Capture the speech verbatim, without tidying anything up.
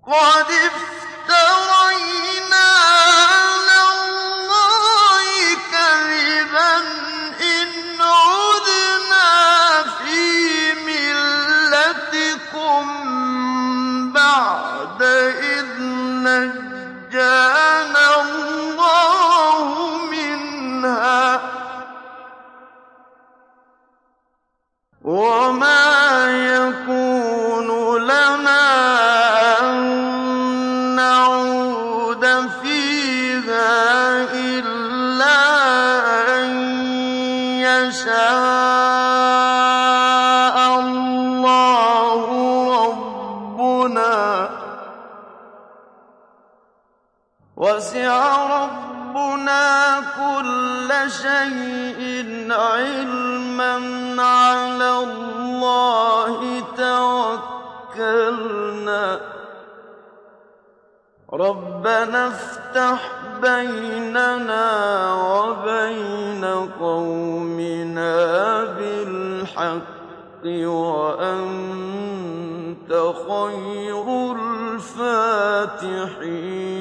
قَدِ افْتَرَيْنَا عَلَى اللَّهِ كَذِبًا إِنْ عُدْنَا فِي مِلَّتِكُم بَعْدَ إِذْ نَجَّانَا اللَّهُ مِنْهَا ۚ وَمَا يَكُونُ لَنَا أَن نَّعُودَ فِيهَا إِلَّا أَن يَشَاءَ اللَّهُ رَبُّنَا ۚ وَسِعَ رَبُّنَا كُلَّ شَيْءٍ عِلْمًا ۚ عَلَى اللَّهِ تَوَكَّلْنَا ۚ رَبَّنَا افْتَحْ بَيْنَنَا وَبَيْنَ قَوْمِنَا بِالْحَقِّ وَأَنتَ خَيْرُ الْفَاتِحِينَ